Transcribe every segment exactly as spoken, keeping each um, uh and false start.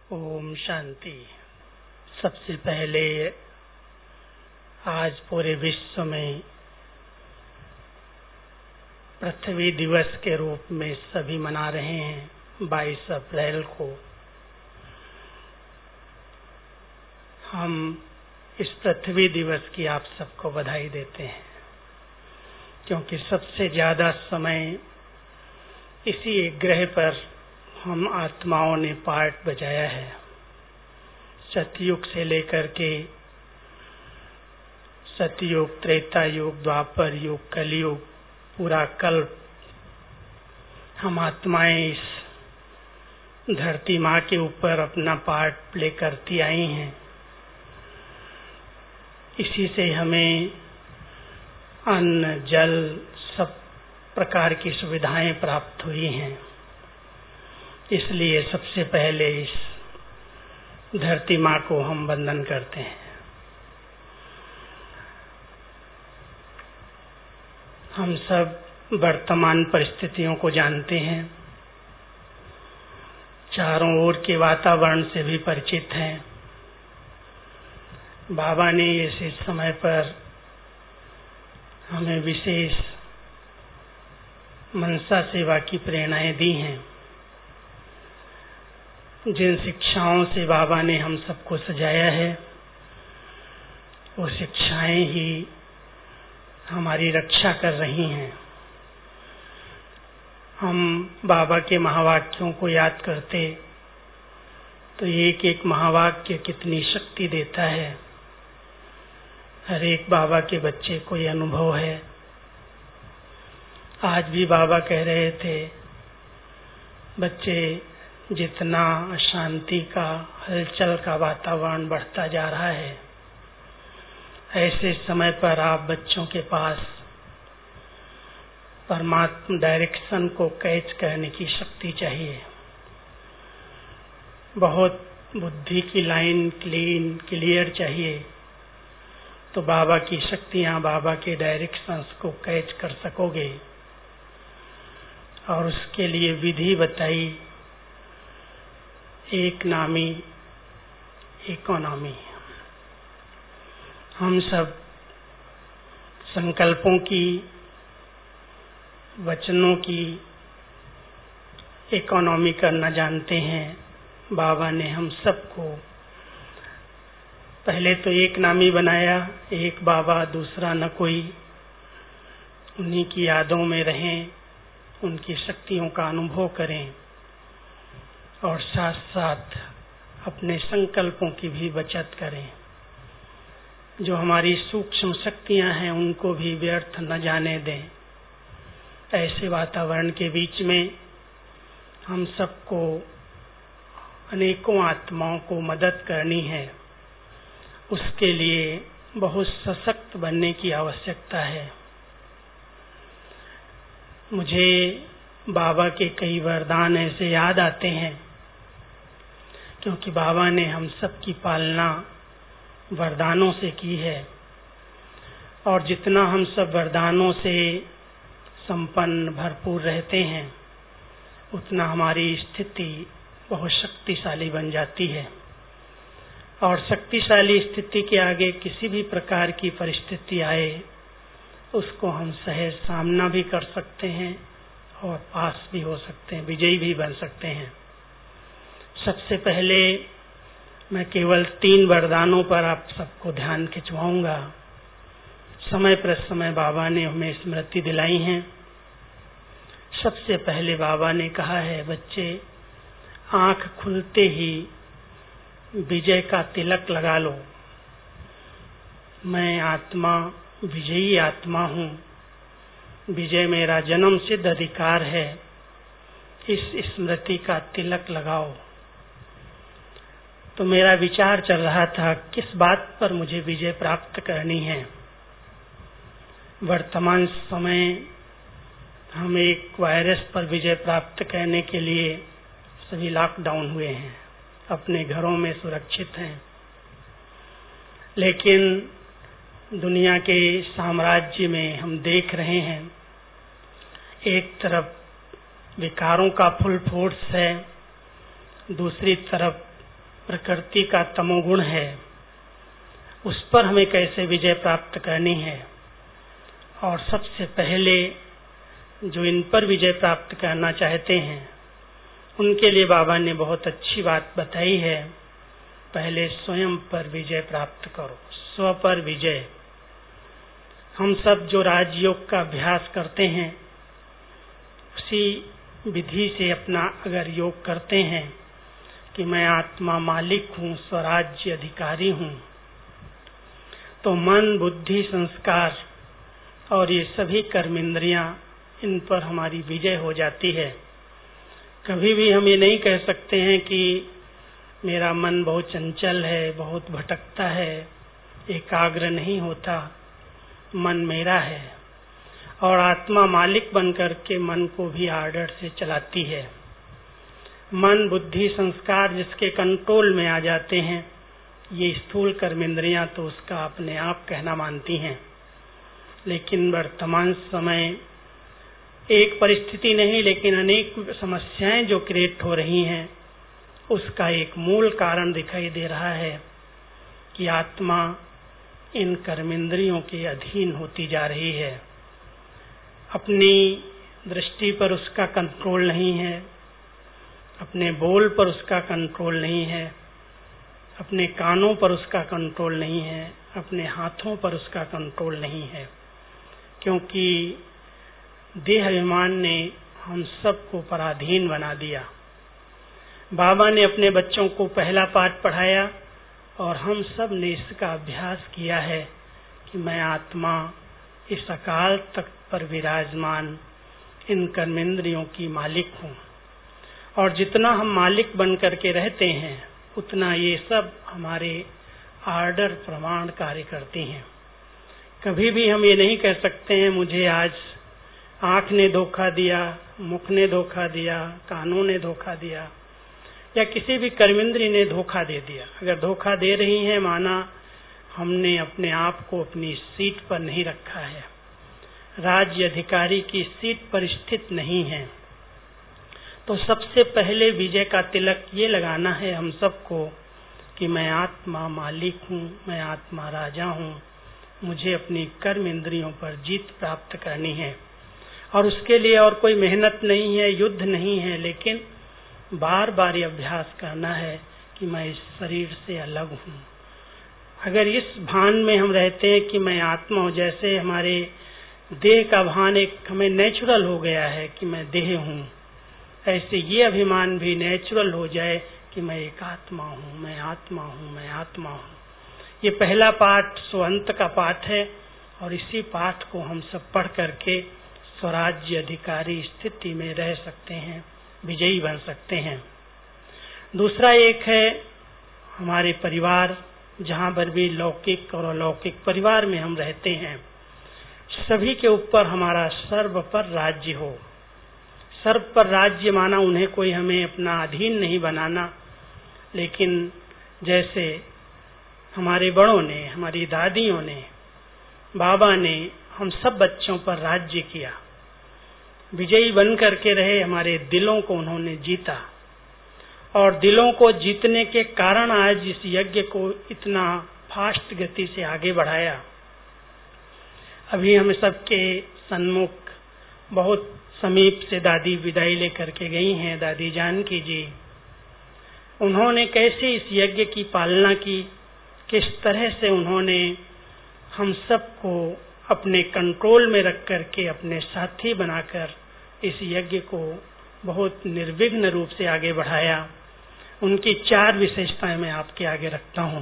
ओम शांति। सबसे पहले आज पूरे विश्व में पृथ्वी दिवस के रूप में सभी मना रहे हैं बाईस अप्रैल को। हम इस पृथ्वी दिवस की आप सबको बधाई देते हैं, क्योंकि सबसे ज्यादा समय इसी एक ग्रह पर हम आत्माओं ने पार्ट बजाया है। सतयुग से लेकर के सतयुग, त्रेता युग, द्वापर युग, कलयुग, पूरा कल्प हम आत्माएं इस धरती माँ के ऊपर अपना पार्ट प्ले करती आई हैं। इसी से हमें अन्न, जल, सब प्रकार की सुविधाएं प्राप्त हुई हैं। इसलिए सबसे पहले इस धरती माँ को हम वंदन करते हैं। हम सब वर्तमान परिस्थितियों को जानते हैं, चारों ओर के वातावरण से भी परिचित हैं। बाबा ने इस समय पर हमें विशेष मनसा सेवा की प्रेरणाएं दी हैं। जिन शिक्षाओं से बाबा ने हम सबको सजाया है, वो शिक्षाएं ही हमारी रक्षा कर रही हैं। हम बाबा के महावाक्यों को याद करते तो एक एक महावाक्य कितनी शक्ति देता है। हर एक बाबा के बच्चे को ये अनुभव है। आज भी बाबा कह रहे थे, बच्चे, जितना अशांति का, हलचल का वातावरण बढ़ता जा रहा है, ऐसे समय पर आप बच्चों के पास परमात्मा डायरेक्शन को कैच करने की शक्ति चाहिए। बहुत बुद्धि की लाइन क्लीन क्लियर चाहिए, तो बाबा की शक्तियां, बाबा के डायरेक्शंस को कैच कर सकोगे। और उसके लिए विधि बताई, एक नामी इकोनॉमी। हम सब संकल्पों की, वचनों की इकोनॉमी करना जानते हैं। बाबा ने हम सबको पहले तो एक नामी बनाया, एक बाबा दूसरा न कोई। उन्हीं की यादों में रहें, उनकी शक्तियों का अनुभव करें और साथ साथ अपने संकल्पों की भी बचत करें। जो हमारी सूक्ष्म शक्तियां हैं, उनको भी व्यर्थ न जाने दें। ऐसे वातावरण के बीच में हम सबको, अनेकों आत्माओं को मदद करनी है। उसके लिए बहुत सशक्त बनने की आवश्यकता है। मुझे बाबा के कई वरदान ऐसे याद आते हैं, क्योंकि बाबा ने हम सब की पालना वरदानों से की है। और जितना हम सब वरदानों से संपन्न, भरपूर रहते हैं, उतना हमारी स्थिति बहुत शक्तिशाली बन जाती है। और शक्तिशाली स्थिति के आगे किसी भी प्रकार की परिस्थिति आए, उसको हम सहज सामना भी कर सकते हैं और पास भी हो सकते हैं, विजयी भी बन सकते हैं। सबसे पहले मैं केवल तीन वरदानों पर आप सबको ध्यान खिंचवाऊंगा। समय पर समय बाबा ने हमें स्मृति दिलाई है। सबसे पहले बाबा ने कहा है, बच्चे, आंख खुलते ही विजय का तिलक लगा लो। मैं आत्मा, विजयी आत्मा हूँ। विजय मेरा जन्म सिद्ध अधिकार है। इस स्मृति का तिलक लगाओ। तो मेरा विचार चल रहा था, किस बात पर मुझे विजय प्राप्त करनी है। वर्तमान समय हम एक वायरस पर विजय प्राप्त करने के लिए सभी लॉकडाउन हुए हैं, अपने घरों में सुरक्षित हैं। लेकिन दुनिया के साम्राज्य में हम देख रहे हैं, एक तरफ विकारों का फुल फोर्स है, दूसरी तरफ प्रकृति का तमोगुण है, उस पर हमें कैसे विजय प्राप्त करनी है। और सबसे पहले जो इन पर विजय प्राप्त करना चाहते हैं उनके लिए बाबा ने बहुत अच्छी बात बताई है। पहले स्वयं पर विजय प्राप्त करो, स्व पर विजय। हम सब जो राजयोग का अभ्यास करते हैं उसी विधि से अपना अगर योग करते हैं कि मैं आत्मा मालिक हूँ, स्वराज्य अधिकारी हूँ, तो मन, बुद्धि, संस्कार और ये सभी कर्मेंद्रियां, इन पर हमारी विजय हो जाती है। कभी भी हम ये नहीं कह सकते हैं कि मेरा मन बहुत चंचल है, बहुत भटकता है, एकाग्र नहीं होता, मन मेरा है। और आत्मा मालिक बनकर के मन को भी आर्डर से चलाती है। मन, बुद्धि, संस्कार जिसके कंट्रोल में आ जाते हैं, ये स्थूल कर्मेंद्रियां तो उसका अपने आप कहना मानती हैं। लेकिन वर्तमान समय एक परिस्थिति नहीं लेकिन अनेक समस्याएं जो क्रिएट हो रही हैं, उसका एक मूल कारण दिखाई दे रहा है कि आत्मा इन कर्मेंद्रियों के अधीन होती जा रही है। अपनी दृष्टि पर उसका कंट्रोल नहीं है, अपने बोल पर उसका कंट्रोल नहीं है, अपने कानों पर उसका कंट्रोल नहीं है, अपने हाथों पर उसका कंट्रोल नहीं है। क्योंकि देह अभिमान ने हम सबको पराधीन बना दिया। बाबा ने अपने बच्चों को पहला पाठ पढ़ाया और हम सब ने इसका अभ्यास किया है कि मैं आत्मा इस अकाल तख्त पर विराजमान इन कर्मेंद्रियों की मालिक हूँ। और जितना हम मालिक बन करके रहते हैं उतना ये सब हमारे आर्डर प्रमाण कार्य करती हैं। कभी भी हम ये नहीं कह सकते हैं मुझे आज आँख ने धोखा दिया, मुख ने धोखा दिया, कानों ने धोखा दिया या किसी भी कर्मेंद्री ने धोखा दे दिया। अगर धोखा दे रही है माना हमने अपने आप को अपनी सीट पर नहीं रखा है, राज्य अधिकारी की सीट पर स्थित नहीं है। तो सबसे पहले विजय का तिलक ये लगाना है हम सबको कि मैं आत्मा मालिक हूँ, मैं आत्मा राजा हूँ, मुझे अपनी कर्म इंद्रियों पर जीत प्राप्त करनी है। और उसके लिए और कोई मेहनत नहीं है, युद्ध नहीं है, लेकिन बार बार ये अभ्यास करना है कि मैं इस शरीर से अलग हूँ। अगर इस भान में हम रहते हैं कि मैं आत्मा हूँ, जैसे हमारे देह का भान एक हमें नेचुरल हो गया है कि मैं देह हूँ, ऐसे ये अभिमान भी नेचुरल हो जाए कि मैं एक आत्मा हूँ, मैं आत्मा हूँ, मैं आत्मा हूँ। ये पहला पाठ स्वंत का पाठ है और इसी पाठ को हम सब पढ़ करके स्वराज्य अधिकारी स्थिति में रह सकते हैं, विजयी बन सकते हैं। दूसरा एक है हमारे परिवार, जहाँ पर भी लौकिक और अलौकिक परिवार में हम रहते हैं, सभी के ऊपर हमारा सर्व पर राज्य हो। सर्व पर राज्य माना उन्हें कोई हमें अपना अधीन नहीं बनाना, लेकिन जैसे हमारे बड़ों ने, हमारी दादियों ने, बाबा ने हम सब बच्चों पर राज्य किया, विजयी बन करके रहे, हमारे दिलों को उन्होंने जीता। और दिलों को जीतने के कारण आज इस यज्ञ को इतना फास्ट गति से आगे बढ़ाया। अभी हम सबके सन्मुख बहुत समीप से दादी विदाई लेकर के गई हैं, दादी जानकी जी। उन्होंने कैसे इस यज्ञ की पालना की, किस तरह से उन्होंने हम सबको अपने कंट्रोल में रख करके अपने साथी बनाकर इस यज्ञ को बहुत निर्विघ्न रूप से आगे बढ़ाया। उनकी चार विशेषताएं मैं आपके आगे रखता हूँ।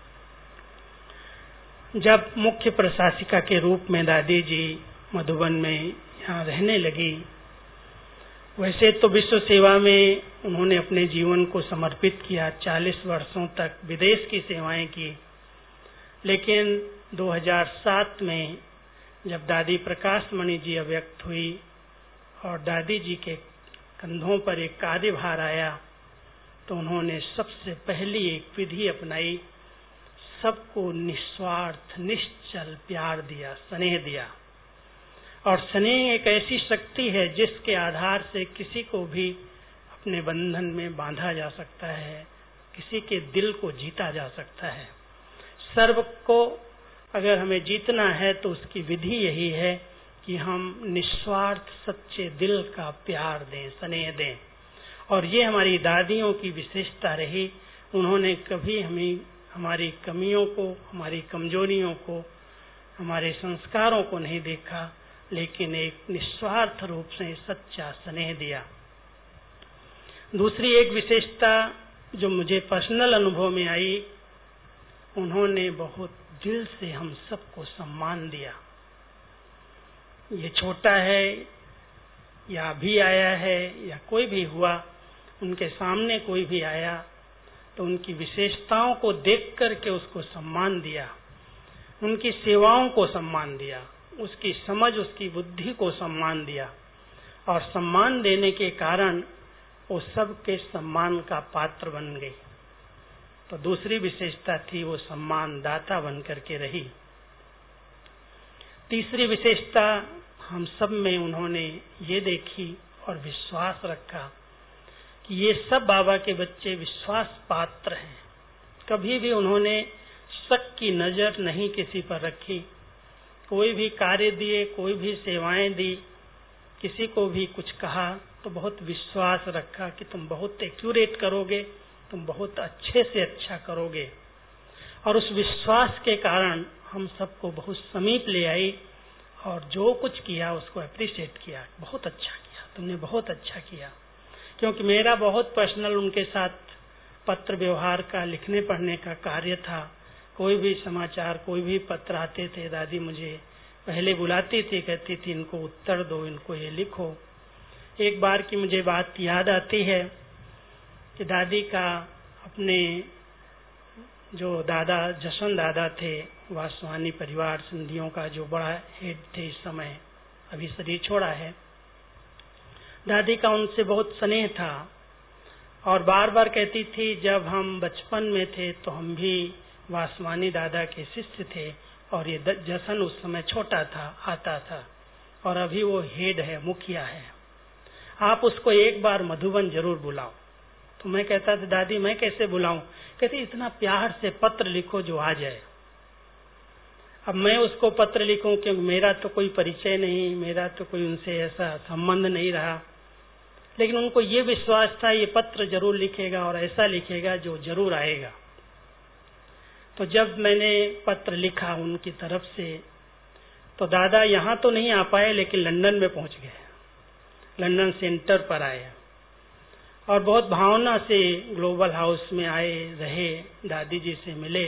जब मुख्य प्रशासिका के रूप में दादी जी मधुबन में यहाँ रहने लगी, वैसे तो विश्व सेवा में उन्होंने अपने जीवन को समर्पित किया, चालीस वर्षों तक विदेश की सेवाएं की। लेकिन दो हज़ार सात में जब दादी प्रकाश मणि जी अव्यक्त हुई और दादी जी के कंधों पर एक कार्यभार आया, तो उन्होंने सबसे पहली एक विधि अपनाई, सबको निस्वार्थ निश्चल प्यार दिया, स्नेह दिया। और स्नेह एक ऐसी शक्ति है जिसके आधार से किसी को भी अपने बंधन में बांधा जा सकता है, किसी के दिल को जीता जा सकता है। सर्व को अगर हमें जीतना है तो उसकी विधि यही है कि हम निस्वार्थ सच्चे दिल का प्यार दें, स्नेह दें। और ये हमारी दादियों की विशेषता रही। उन्होंने कभी हमें हमारी कमियों को, हमारी कमजोरियों को, हमारे संस्कारों को नहीं देखा, लेकिन एक निस्वार्थ रूप से सच्चा स्नेह दिया। दूसरी एक विशेषता जो मुझे पर्सनल अनुभव में आई, उन्होंने बहुत दिल से हम सबको सम्मान दिया। ये छोटा है या अभी आया है या कोई भी हुआ, उनके सामने कोई भी आया तो उनकी विशेषताओं को देख करके उसको सम्मान दिया, उनकी सेवाओं को सम्मान दिया, उसकी समझ, उसकी बुद्धि को सम्मान दिया। और सम्मान देने के कारण वो सबके सम्मान का पात्र बन गई। तो दूसरी विशेषता थी, वो सम्मान दाता बन करके रही। तीसरी विशेषता हम सब में उन्होंने ये देखी और विश्वास रखा कि ये सब बाबा के बच्चे विश्वास पात्र हैं। कभी भी उन्होंने शक की नजर नहीं किसी पर रखी। कोई भी कार्य दिए, कोई भी सेवाएं दी, किसी को भी कुछ कहा तो बहुत विश्वास रखा कि तुम बहुत एक्यूरेट करोगे, तुम बहुत अच्छे से अच्छा करोगे। और उस विश्वास के कारण हम सबको बहुत समीप ले आई और जो कुछ किया उसको अप्रिशिएट किया। बहुत अच्छा किया, तुमने बहुत अच्छा किया। क्योंकि मेरा बहुत पर्सनल उनके साथ पत्र व्यवहार का, लिखने पढ़ने का कार्य था। कोई भी समाचार, कोई भी पत्र आते थे, दादी मुझे पहले बुलाती थी, कहती थी इनको उत्तर दो, इनको ये लिखो। एक बार की मुझे बात याद आती है कि दादी का अपने जो दादा जशन दादा थे, वासवानी परिवार सिंधियों का जो बड़ा हेड थे, इस समय अभी शरीर छोड़ा है, दादी का उनसे बहुत स्नेह था और बार बार कहती थी जब हम बचपन में थे तो हम भी वासवानी दादा के शिष्य थे और ये जशन उस समय छोटा था, आता था, और अभी वो हेड है, मुखिया है, आप उसको एक बार मधुबन जरूर बुलाओ। तो मैं कहता था दादी मैं कैसे बुलाऊं? कहती इतना प्यार से पत्र लिखो जो आ जाए। अब मैं उसको पत्र लिखूं क्योंकि मेरा तो कोई परिचय नहीं, मेरा तो कोई उनसे ऐसा संबंध नहीं रहा, लेकिन उनको ये विश्वास था ये पत्र जरूर लिखेगा और ऐसा लिखेगा जो जरूर आएगा। तो जब मैंने पत्र लिखा उनकी तरफ से तो दादा यहाँ तो नहीं आ पाए लेकिन लंदन में पहुंच गए, लंदन सेंटर पर आए और बहुत भावना से ग्लोबल हाउस में आए, रहे, दादी जी से मिले।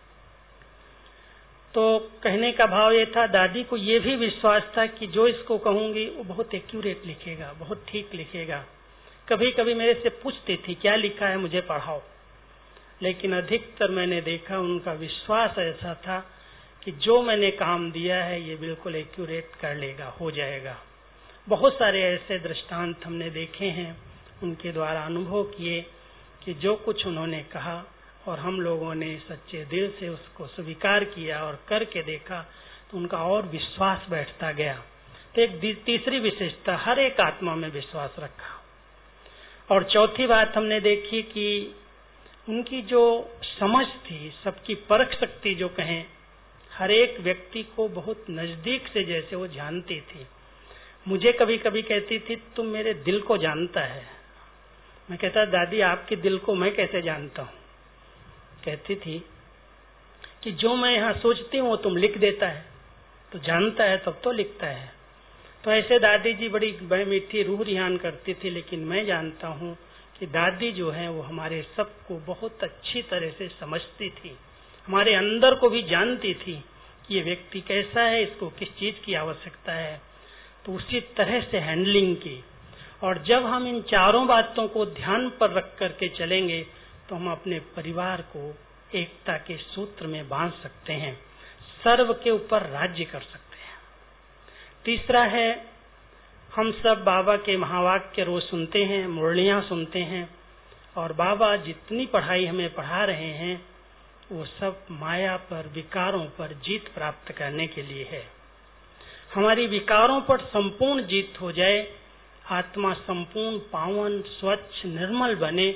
तो कहने का भाव ये था, दादी को ये भी विश्वास था कि जो इसको कहूंगी वो बहुत एक्यूरेट लिखेगा, बहुत ठीक लिखेगा। कभी कभी मेरे से पूछती थी क्या लिखा है, मुझे पढ़ाओ, लेकिन अधिकतर मैंने देखा उनका विश्वास ऐसा था कि जो मैंने काम दिया है ये बिल्कुल एक्यूरेट कर लेगा, हो जाएगा। बहुत सारे ऐसे दृष्टांत हमने देखे हैं, उनके द्वारा अनुभव किए कि जो कुछ उन्होंने कहा और हम लोगों ने सच्चे दिल से उसको स्वीकार किया और करके देखा तो उनका और विश्वास बैठता गया। तो एक तीसरी विशेषता, हर एक आत्मा में विश्वास रखा। और चौथी बात हमने देखी कि उनकी जो समझ थी, सबकी परख शक्ति जो कहें, हर एक व्यक्ति को बहुत नजदीक से जैसे वो जानती थी। मुझे कभी कभी कहती थी तुम मेरे दिल को जानता है। मैं कहता दादी आपके दिल को मैं कैसे जानता हूँ? कहती थी कि जो मैं यहाँ सोचती हूँ वो तुम लिख देता है, तो जानता है तब तो लिखता है। तो ऐसे दादी जी बड़ी मीठी रूह रिहान करती थी, लेकिन मैं जानता हूँ कि दादी जो है वो हमारे सबको बहुत अच्छी तरह से समझती थी, हमारे अंदर को भी जानती थी कि ये व्यक्ति कैसा है, इसको किस चीज की आवश्यकता है, तो उसी तरह से हैंडलिंग की। और जब हम इन चारों बातों को ध्यान पर रख करके चलेंगे तो हम अपने परिवार को एकता के सूत्र में बांध सकते हैं, सर्व के ऊपर राज्य कर सकते हैं। तीसरा है, हम सब बाबा के महावाक्य रोज सुनते हैं, मुरलियां सुनते हैं, और बाबा जितनी पढ़ाई हमें पढ़ा रहे हैं वो सब माया पर, विकारों पर जीत प्राप्त करने के लिए है। हमारी विकारों पर संपूर्ण जीत हो जाए, आत्मा संपूर्ण पावन, स्वच्छ, निर्मल बने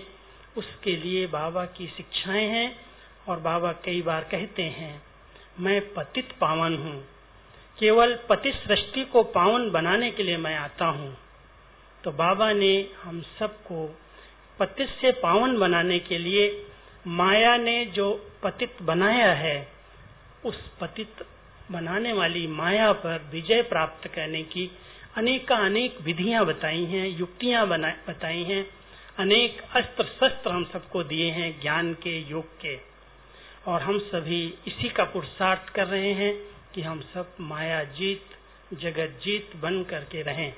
उसके लिए बाबा की शिक्षाएं हैं। और बाबा कई बार कहते हैं, मैं पतित पावन हूँ, केवल पतित सृष्टि को पावन बनाने के लिए मैं आता हूँ। तो बाबा ने हम सबको पतित से पावन बनाने के लिए, माया ने जो पतित बनाया है, उस पतित बनाने वाली माया पर विजय प्राप्त करने की अनेक अनेक विधियां बताई हैं, युक्तियां बताई हैं, अनेक अस्त्र शस्त्र हम सबको दिए हैं ज्ञान के, योग के। और हम सभी इसी का पुरुषार्थ कर रहे हैं कि हम सब माया जीत, जगत जीत बन करके रहें।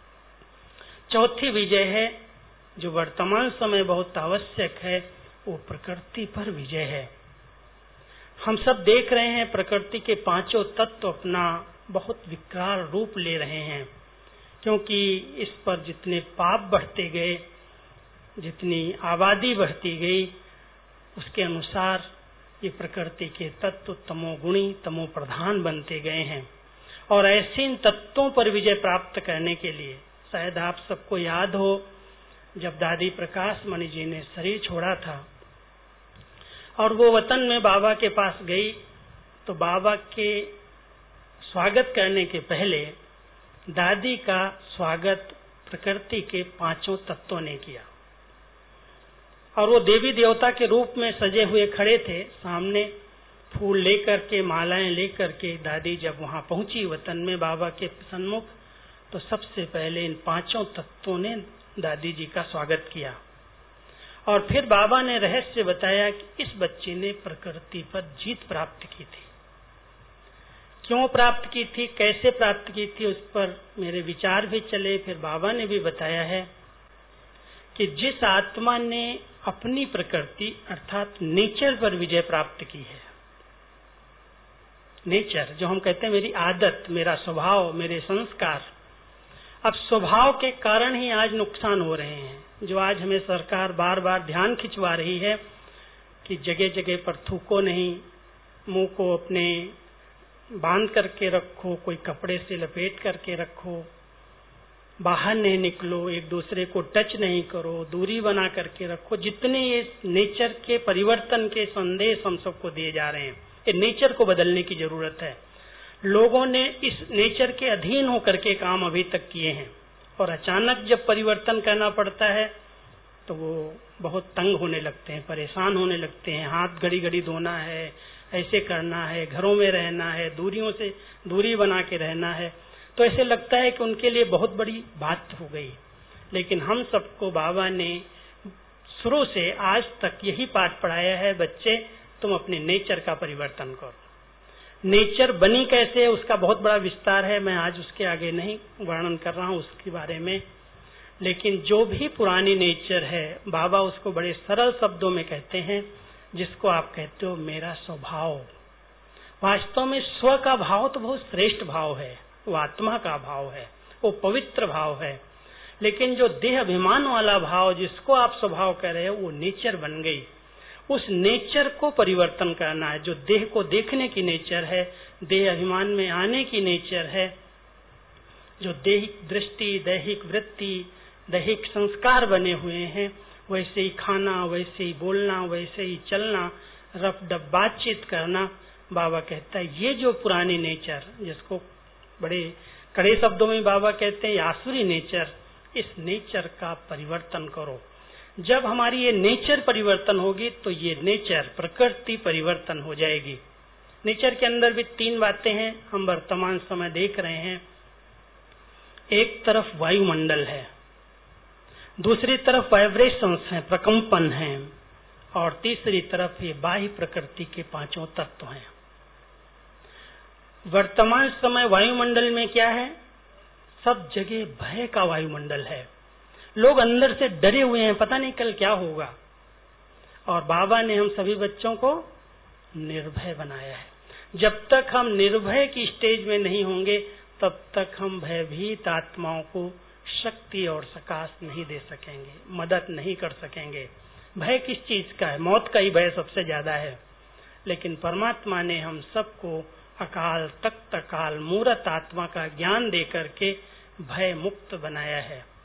चौथी विजय है जो वर्तमान समय बहुत आवश्यक है, वो प्रकृति पर विजय है। हम सब देख रहे हैं प्रकृति के पांचों तत्व अपना बहुत विकराल रूप ले रहे हैं, क्योंकि इस पर जितने पाप बढ़ते गए, जितनी आबादी बढ़ती गई, उसके अनुसार ये प्रकृति के तत्व तमोगुणी, तमो प्रधान बनते गए हैं। और ऐसे इन तत्वों पर विजय प्राप्त करने के लिए, शायद आप सबको याद हो, जब दादी प्रकाश मणि जी ने शरीर छोड़ा था और वो वतन में बाबा के पास गई, तो बाबा के स्वागत करने के पहले दादी का स्वागत प्रकृति के पांचों तत्वों ने किया। और वो देवी देवता के रूप में सजे हुए खड़े थे, सामने फूल लेकर के, मालाएं लेकर के। दादी जब वहां पहुंची वतन में बाबा के सन्मुख, तो सबसे पहले इन पांचों तत्वों ने दादी जी का स्वागत किया। और फिर बाबा ने रहस्य बताया कि इस बच्चे ने प्रकृति पर जीत प्राप्त की थी। क्यों प्राप्त की थी, कैसे प्राप्त की थी, उस पर मेरे विचार भी चले। फिर बाबा ने भी बताया है कि जिस आत्मा ने अपनी प्रकृति अर्थात नेचर पर विजय प्राप्त की है, नेचर जो हम कहते हैं मेरी आदत, मेरा स्वभाव, मेरे संस्कार, अब स्वभाव के कारण ही आज नुकसान हो रहे हैं। जो आज हमें सरकार बार बार ध्यान खिंचवा रही है कि जगह जगह पर थूको नहीं, मुंह को अपने बांध करके रखो, कोई कपड़े से लपेट करके रखो, बाहर नहीं निकलो, एक दूसरे को टच नहीं करो, दूरी बना करके रखो। जितने ये नेचर के परिवर्तन के संदेश हम सबको दिए जा रहे हैं, ये नेचर को बदलने की जरूरत है। लोगों ने इस नेचर के अधीन होकर के काम अभी तक किए हैं, और अचानक जब परिवर्तन करना पड़ता है तो वो बहुत तंग होने लगते हैं, परेशान होने लगते हैं। हाथ घड़ी घड़ी धोना है, ऐसे करना है, घरों में रहना है, दूरियों से दूरी बना के रहना है, तो ऐसे लगता है कि उनके लिए बहुत बड़ी बात हो गई। लेकिन हम सबको बाबा ने शुरू से आज तक यही पाठ पढ़ाया है, बच्चे तुम अपने नेचर का परिवर्तन करो। नेचर बनी कैसे, उसका बहुत बड़ा विस्तार है, मैं आज उसके आगे नहीं वर्णन कर रहा हूँ उसके बारे में। लेकिन जो भी पुरानी नेचर है, बाबा उसको बड़े सरल शब्दों में कहते हैं, जिसको आप कहते हो मेरा स्वभाव। वास्तव में स्व का भाव तो बहुत श्रेष्ठ भाव है, वो आत्मा का भाव है, वो पवित्र भाव है। लेकिन जो देह अभिमान वाला भाव, जिसको आप स्वभाव कह रहे हो, वो नेचर बन गई। उस नेचर को परिवर्तन करना है। जो देह को देखने की नेचर है, देह अभिमान में आने की नेचर है, जो दैहिक दृष्टि, दैहिक वृत्ति, दैहिक संस्कार बने हुए हैं, वैसे ही खाना, वैसे ही बोलना, वैसे ही चलना, रफ डब बातचीत करना, बाबा कहता है ये जो पुरानी नेचर, जिसको बड़े कड़े शब्दों में बाबा कहते हैं आसुरी नेचर, इस नेचर का परिवर्तन करो। जब हमारी ये नेचर परिवर्तन होगी तो ये नेचर प्रकृति परिवर्तन हो जाएगी। नेचर के अंदर भी तीन बातें हैं, हम वर्तमान समय देख रहे हैं। एक तरफ वायुमंडल है, दूसरी तरफ वाइब्रेशंस हैं, प्रकंपन हैं, और तीसरी तरफ ये बाह्य प्रकृति के पांचों तत्व हैं। वर्तमान समय वायुमंडल में क्या है? सब जगह भय का वायुमंडल है। लोग अंदर से डरे हुए हैं, पता नहीं कल क्या होगा। और बाबा ने हम सभी बच्चों को निर्भय बनाया है। जब तक हम निर्भय की स्टेज में नहीं होंगे, तब तक हम भयभीत आत्माओं को शक्ति और सकाश नहीं दे सकेंगे, मदद नहीं कर सकेंगे। भय किस चीज का है? मौत का ही भय सबसे ज्यादा है। लेकिन परमात्मा ने हम सबको अकाल तख्त काल मूरत आत्मा का ज्ञान दे करके भय मुक्त बनाया है।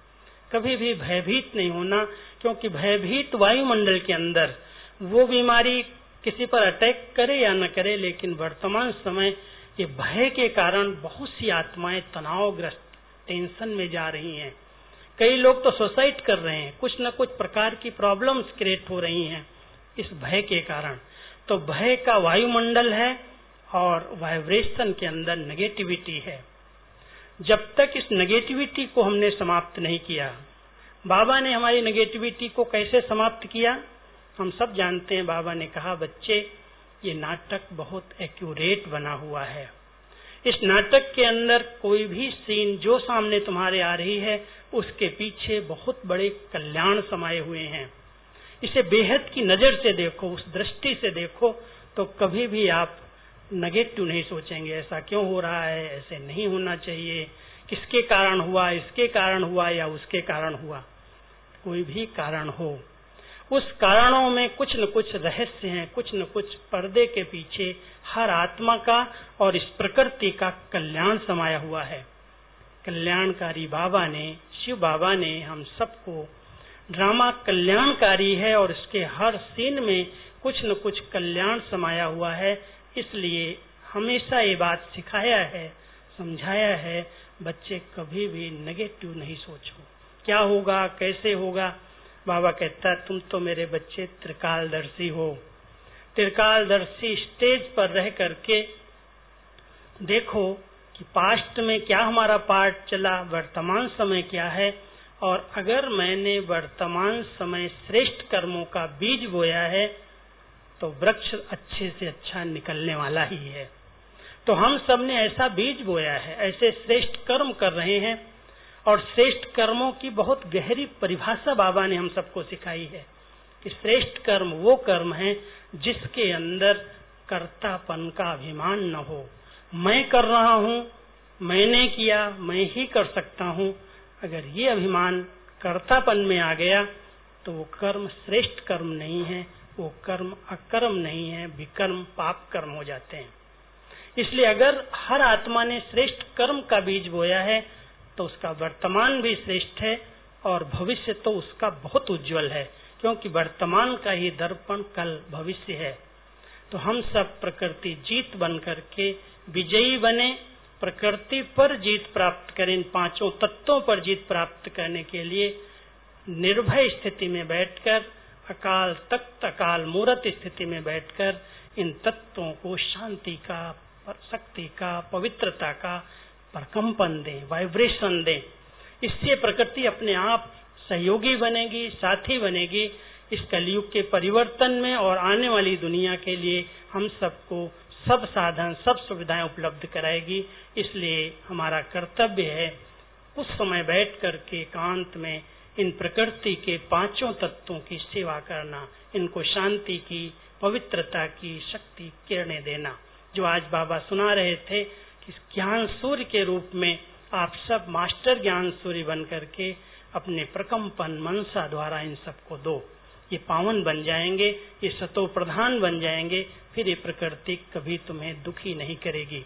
कभी भी भयभीत नहीं होना, क्योंकि भयभीत वायुमंडल के अंदर वो बीमारी किसी पर अटैक करे या न करे, लेकिन वर्तमान समय ये भय के कारण बहुत सी आत्माएं तनावग्रस्त, टेंशन में जा रही हैं। कई लोग तो सुसाइड कर रहे हैं, कुछ न कुछ प्रकार की प्रॉब्लम्स क्रिएट हो रही हैं इस भय के कारण। तो भय का वायुमंडल है और वाइब्रेशन के अंदर नेगेटिविटी है। जब तक इस नेगेटिविटी को हमने समाप्त नहीं किया, बाबा ने हमारी नेगेटिविटी को कैसे समाप्त किया हम सब जानते हैं। बाबा ने कहा, बच्चे ये नाटक बहुत एक्यूरेट बना हुआ है, इस नाटक के अंदर कोई भी सीन जो सामने तुम्हारे आ रही है उसके पीछे बहुत बड़े कल्याण समाये हुए हैं। इसे बेहद की नजर से देखो, उस दृष्टि से देखो, तो कभी भी आप नेगेटिव नहीं सोचेंगे, ऐसा क्यों हो रहा है, ऐसे नहीं होना चाहिए, किसके कारण हुआ, इसके कारण हुआ या उसके कारण हुआ। कोई भी कारण हो, उस कारणों में कुछ न कुछ रहस्य हैं, कुछ न कुछ पर्दे के पीछे हर आत्मा का और इस प्रकृति का कल्याण समाया हुआ है। कल्याणकारी बाबा ने, शिव बाबा ने हम सबको, ड्रामा कल्याणकारी है और इसके हर सीन में कुछ न कुछ कल्याण समाया हुआ है। इसलिए हमेशा ये बात सिखाया है, समझाया है, बच्चे कभी भी नेगेटिव नहीं सोचो, क्या होगा, कैसे होगा। बाबा कहता है, तुम तो मेरे बच्चे त्रिकालदर्शी हो। त्रिकालदर्शी स्टेज पर रह करके देखो कि पास्ट में क्या हमारा पार्ट चला, वर्तमान समय क्या है, और अगर मैंने वर्तमान समय श्रेष्ठ कर्मों का बीज बोया है तो वृक्ष अच्छे से अच्छा निकलने वाला ही है। तो हम सब ने ऐसा बीज बोया है, ऐसे श्रेष्ठ कर्म कर रहे हैं, और श्रेष्ठ कर्मों की बहुत गहरी परिभाषा बाबा ने हम सबको सिखाई है कि श्रेष्ठ कर्म वो कर्म है जिसके अंदर कर्तापन का अभिमान न हो। मैं कर रहा हूँ, मैंने किया, मैं ही कर सकता हूँ, अगर ये अभिमान कर्तापन में आ गया तो वो कर्म श्रेष्ठ कर्म नहीं है, वो कर्म अकर्म नहीं है, विकर्म पाप कर्म हो जाते हैं। इसलिए अगर हर आत्मा ने श्रेष्ठ कर्म का बीज बोया है तो उसका वर्तमान भी श्रेष्ठ है और भविष्य तो उसका बहुत उज्जवल है, क्योंकि वर्तमान का ही दर्पण कल भविष्य है। तो हम सब प्रकृति जीत बन करके विजयी बने, प्रकृति पर जीत प्राप्त करें। इन पांचों तत्वों पर जीत प्राप्त करने के लिए निर्भय स्थिति में बैठकर, अकाल तख्त अकाल मूर्त स्थिति में बैठकर इन तत्वों को शांति का, शक्ति का, पवित्रता का प्रकंपन दें, वाइब्रेशन दें। इससे प्रकृति अपने आप सहयोगी बनेगी, साथी बनेगी इस कलयुग के परिवर्तन में, और आने वाली दुनिया के लिए हम सबको सब साधन, सब सुविधाएं उपलब्ध कराएगी। इसलिए हमारा कर्तव्य है उस समय बैठ करके एकांत में इन प्रकृति के पांचों तत्वों की सेवा करना, इनको शांति की, पवित्रता की शक्ति किरणें देना। जो आज बाबा सुना रहे थे कि ज्ञान सूर्य के रूप में आप सब मास्टर ज्ञान सूर्य बन करके अपने प्रकंपन मनसा द्वारा इन सबको दो, ये पावन बन जाएंगे, ये सतो प्रधान बन जाएंगे, फिर ये प्रकृति कभी तुम्हें दुखी नहीं करेगी।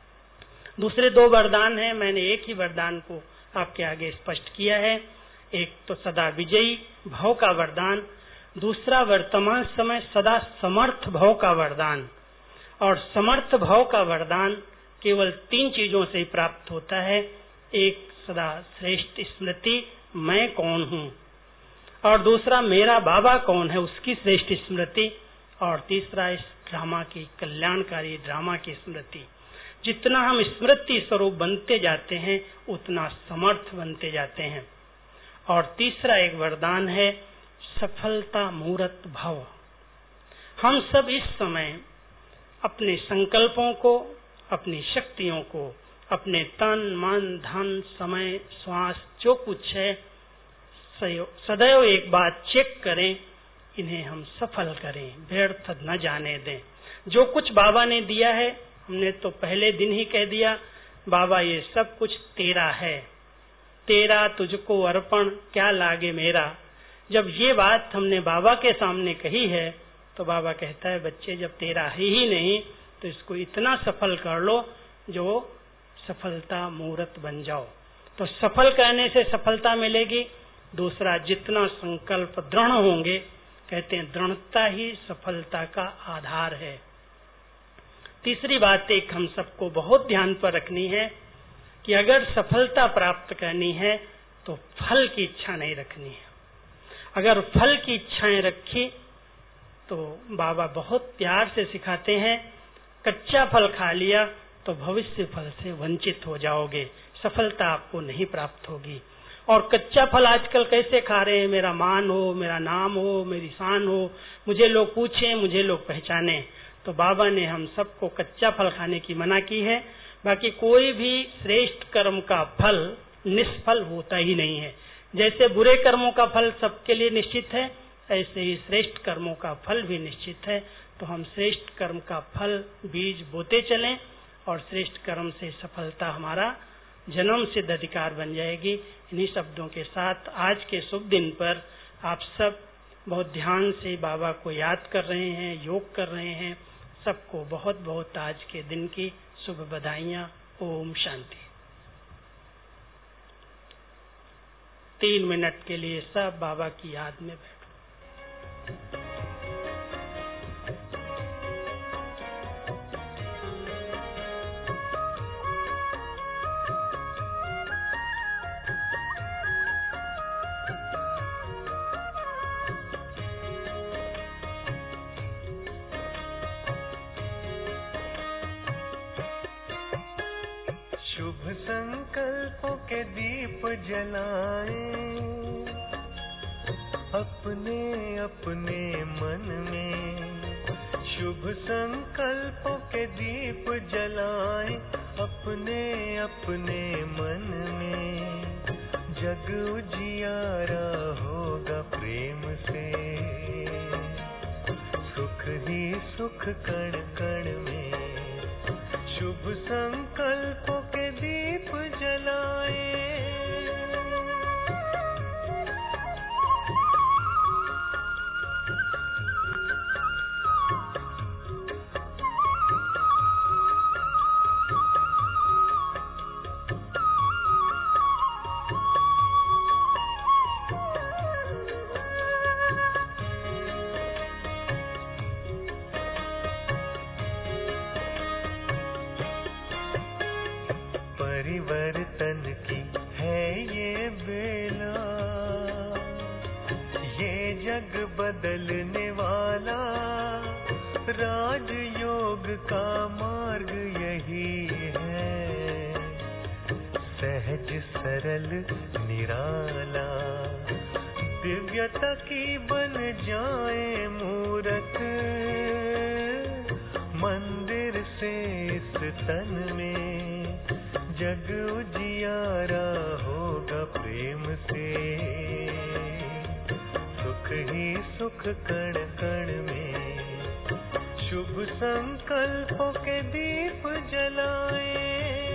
दूसरे दो वरदान हैं, मैंने एक ही वरदान को आपके आगे स्पष्ट किया है। एक तो सदा विजयी भव का वरदान, दूसरा वर्तमान समय सदा समर्थ भव का वरदान। और समर्थ भव का वरदान केवल तीन चीजों से ही प्राप्त होता है। एक सदा श्रेष्ठ स्मृति, मैं कौन हूँ, और दूसरा मेरा बाबा कौन है, उसकी श्रेष्ठ स्मृति, और तीसरा इस ड्रामा की, कल्याणकारी ड्रामा की स्मृति। जितना हम स्मृति स्वरूप बनते जाते हैं उतना समर्थ बनते जाते हैं। और तीसरा एक वरदान है सफलता मूर्त भव। हम सब इस समय अपने संकल्पों को, अपनी शक्तियों को, अपने तन मन धन समय श्वास जो कुछ है सदैव एक बात चेक करें, इन्हें हम सफल करें, व्यर्थ न जाने दें। जो कुछ बाबा ने दिया है, हमने तो पहले दिन ही कह दिया, बाबा ये सब कुछ तेरा है, तेरा तुझको अर्पण क्या लागे मेरा। जब ये बात हमने बाबा के सामने कही है तो बाबा कहता है, बच्चे जब तेरा है ही नहीं तो इसको इतना सफल कर लो जो सफलता मूर्त बन जाओ। तो सफल करने से सफलता मिलेगी, दूसरा, जितना संकल्प दृढ़ होंगे, कहते हैं दृढ़ता ही सफलता का आधार है। तीसरी बात एक हम सबको बहुत ध्यान पर रखनी है कि अगर सफलता प्राप्त करनी है तो फल की इच्छा नहीं रखनी है। अगर फल की इच्छाएं रखी तो बाबा बहुत प्यार से सिखाते हैं, कच्चा फल खा लिया तो भविष्य फल से वंचित हो जाओगे, सफलता आपको नहीं प्राप्त होगी। और कच्चा फल आजकल कैसे खा रहे हैं? मेरा मान हो, मेरा नाम हो, मेरी शान हो, मुझे लोग पूछें, मुझे लोग पहचाने। तो बाबा ने हम सबको कच्चा फल खाने की मना की है। बाकी कोई भी श्रेष्ठ कर्म का फल निष्फल होता ही नहीं है। जैसे बुरे कर्मों का फल सबके लिए निश्चित है, ऐसे ही श्रेष्ठ कर्मों का फल भी निश्चित है। तो हम श्रेष्ठ कर्म का फल बीज बोते चलें और श्रेष्ठ कर्म से सफलता हमारा जन्म सिद्ध अधिकार बन जाएगी। इन्हीं शब्दों के साथ आज के शुभ दिन पर आप सब बहुत ध्यान से बाबा को याद कर रहे हैं, योग कर रहे हैं। सबको बहुत बहुत आज के दिन की शुभ बधाइयां। ओम शांति। तीन मिनट के लिए सब बाबा की याद में बैठो। संकल्पों के दीप जलाएं अपने अपने मन में, शुभ संकल्पों के दीप जलाएं अपने अपने मन में। जग उजियारा होगा प्रेम से, सुख ही सुख कण कण में। शुभ संकल्पों के दीप जलाएं। परिवर्तन की है ये बेला, ये जग बदलने वाला। राजयोग का मार्ग यही है, सहज सरल निराला। दिव्यता की बन जाए मूरत, मंदिर से इस तन में। जग उजियारा होगा प्रेम से, सुख ही सुख कण कण में। शुभ संकल्पों के दीप जलाएं।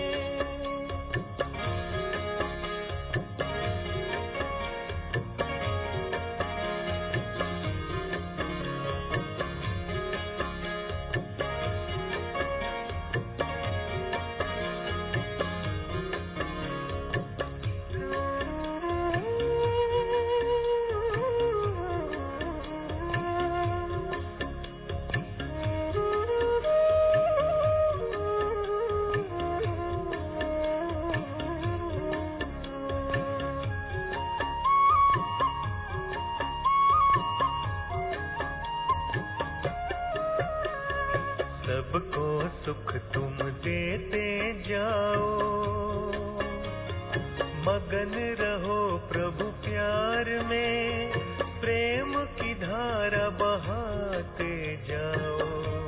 सबको सुख तुम देते जाओ, मगन रहो प्रभु प्यार में। प्रेम की धारा बहाते जाओ।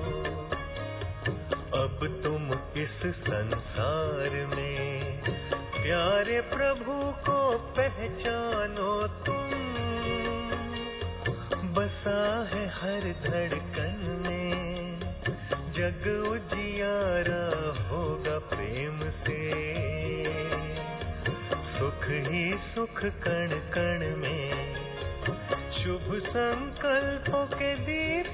अब तुम इस संसार में प्यारे प्रभु को पहचानो तुम। बसा है हर धड़कन में, जग उजियारा होगा प्रेम से। सुख ही सुख कण कण में। शुभ संकल्पों के दीप